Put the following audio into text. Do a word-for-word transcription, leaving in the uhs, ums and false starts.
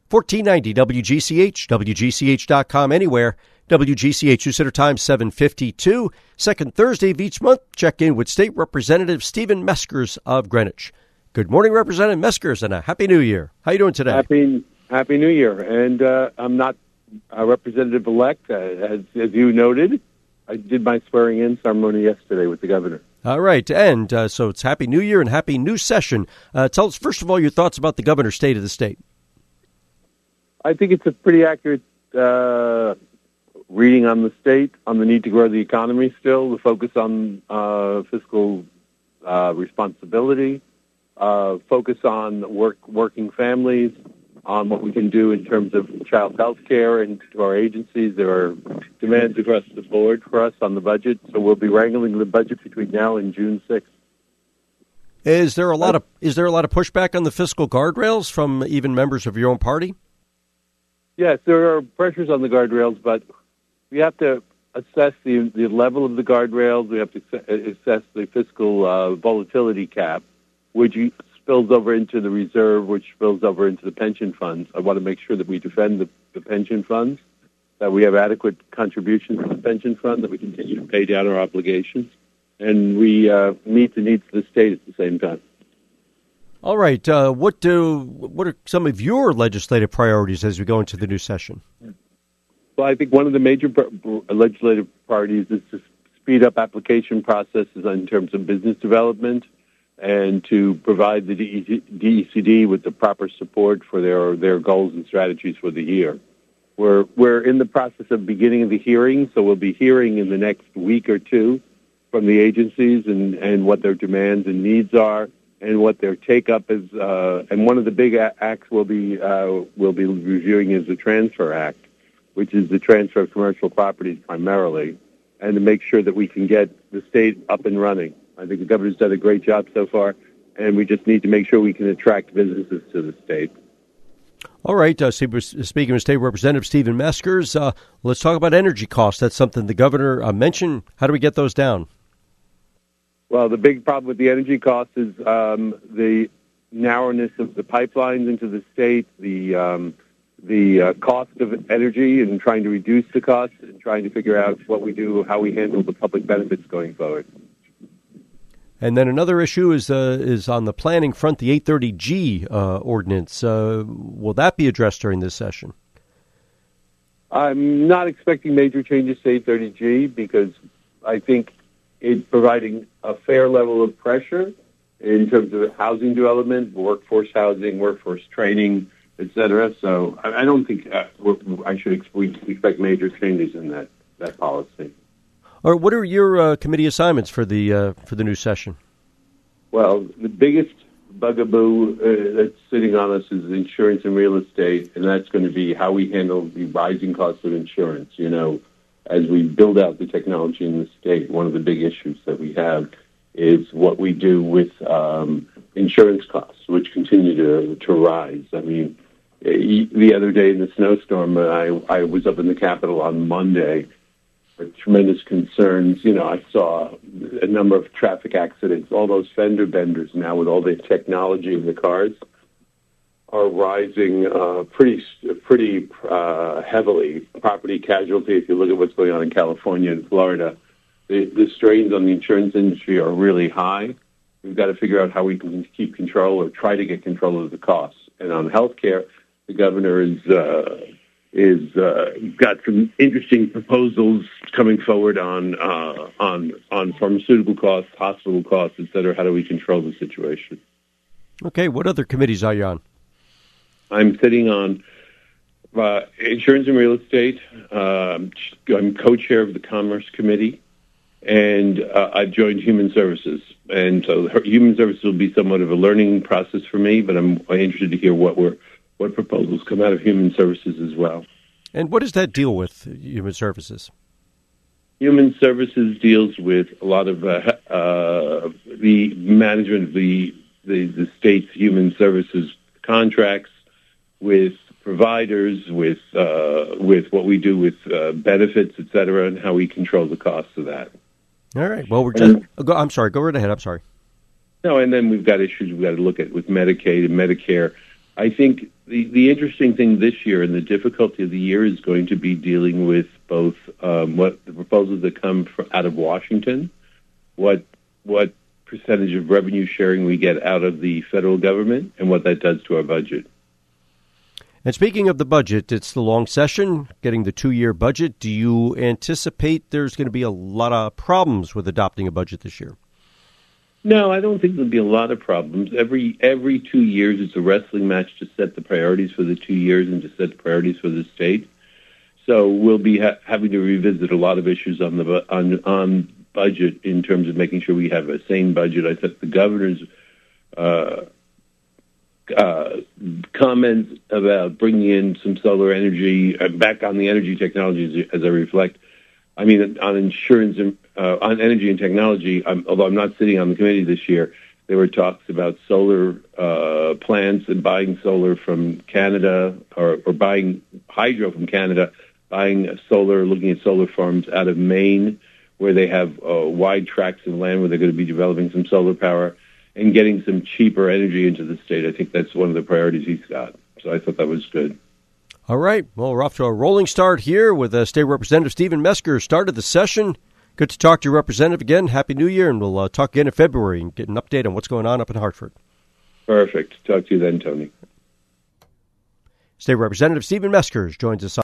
fourteen ninety W G C H, W G C H dot com, anywhere. W G C H Center Time seven fifty-two. Second Thursday of each month, check in with State Representative Stephen Meskers of Greenwich. Good morning, Representative Meskers, and a Happy New Year. How you doing today? Happy Happy New Year. And uh, I'm not a representative-elect, uh, as, as you noted. I did my swearing-in ceremony yesterday with the governor. All right, and uh, so it's Happy New Year and Happy New Session. Uh, tell us, first of all, your thoughts about the governor's state of the state. I think it's a pretty accurate uh, reading on the state, on the need to grow the economy still, the focus on uh, fiscal uh, responsibility, uh, focus on work, working families, on what we can do in terms of child health care and to our agencies. There are demands across the board for us on the budget, so we'll be wrangling the budget between now and June sixth. Is there a lot of is there a lot of pushback on the fiscal guardrails from even members of your own party? Yes, there are pressures on the guardrails, but we have to assess the the level of the guardrails. We have to assess the fiscal uh, volatility cap, which spills over into the reserve, which spills over into the pension funds. I want to make sure that we defend the, the pension funds, that we have adequate contributions to the pension fund, that we continue to pay down our obligations, and we uh, meet the needs of the state at the same time. All right. Uh, what do what are some of your legislative priorities as we go into the new session? Well, I think one of the major legislative priorities is to speed up application processes in terms of business development, and to provide the D E C D with the proper support for their their goals and strategies for the year. We're we're in the process of beginning the hearing, so we'll be hearing in the next week or two from the agencies and, and what their demands and needs are, and what their take-up is. Uh, and one of the big acts we'll be uh, we'll be reviewing is the Transfer Act, which is the transfer of commercial properties primarily, and to make sure that we can get the state up and running. I think the governor's done a great job so far, and we just need to make sure we can attract businesses to the state. All right. Uh, speaking with State Representative Stephen Meskers, uh, let's talk about energy costs. That's something the governor uh, mentioned. How do we get those down? Well, the big problem with the energy costs is um, the narrowness of the pipelines into the state, the um, the uh, cost of energy, and trying to reduce the cost, and trying to figure out what we do, how we handle the public benefits going forward. And then another issue is uh, is on the planning front, the eight thirty G uh, ordinance. Uh, will that be addressed during this session? I'm not expecting major changes to eight thirty G because I think it's providing a fair level of pressure in terms of housing development, workforce housing, workforce training, et cetera. So I, I don't think uh, I should expect major changes in that, that policy. Or what are your uh, committee assignments for the uh, for the new session? Well, the biggest bugaboo uh, that's sitting on us is insurance and real estate, and that's going to be how we handle the rising costs of insurance. You know, as we build out the technology in the state, one of the big issues that we have is what we do with um, insurance costs, which continue to to rise. I mean, the other day in the snowstorm, I I was up in the Capitol on Monday. With tremendous concerns. You know, I saw a number of traffic accidents. All those fender benders now with all the technology in the cars are rising uh, pretty pretty uh, heavily. Property casualty, if you look at what's going on in California and Florida, the, the strains on the insurance industry are really high. We've got to figure out how we can keep control or try to get control of the costs. And on healthcare, the governor is... Uh, is uh, got some interesting proposals coming forward on uh, on on pharmaceutical costs, hospital costs, et cetera. How do we control the situation? Okay, what other committees are you on? I'm sitting on uh, insurance and real estate. Um, I'm co-chair of the Commerce Committee, and uh, I've joined Human Services. And so Human Services will be somewhat of a learning process for me, but I'm interested to hear what we're what proposals come out of Human Services as well. And what does that deal with, Human Services? Human Services deals with a lot of uh, uh, the management of the, the, the state's human services contracts with providers, with uh, with what we do with uh, benefits, et cetera, and how we control the costs of that. All right. Well, we're just. And, I'm sorry. Go right ahead. I'm sorry. No, and then we've got issues we've got to look at with Medicaid and Medicare. I think the, the interesting thing this year and the difficulty of the year is going to be dealing with both um, what the proposals that come from, out of Washington, what what percentage of revenue sharing we get out of the federal government, and what that does to our budget. And speaking of the budget, it's the long session, getting the two-year budget. Do you anticipate there's going to be a lot of problems with adopting a budget this year? No, I don't think there'll be a lot of problems. Every every two years, it's a wrestling match to set the priorities for the two years and to set the priorities for the state. So we'll be ha- having to revisit a lot of issues on the on on budget in terms of making sure we have a sane budget. I think the governor's uh, uh, comments about bringing in some solar energy uh, back on the energy technologies, as I reflect. I mean, on insurance and uh, on energy and technology, I'm, although I'm not sitting on the committee this year, there were talks about solar uh, plants and buying solar from Canada or, or buying hydro from Canada, buying solar, looking at solar farms out of Maine, where they have uh, wide tracts of land where they're going to be developing some solar power and getting some cheaper energy into the state. I think that's one of the priorities he's got. So I thought that was good. All right. Well, we're off to a rolling start here with uh, State Representative Stephen Mesker. Started the session. Good to talk to your representative again. Happy New Year, and we'll uh, talk again in February and get an update on what's going on up in Hartford. Perfect. Talk to you then, Tony. State Representative Stephen Mesker joins us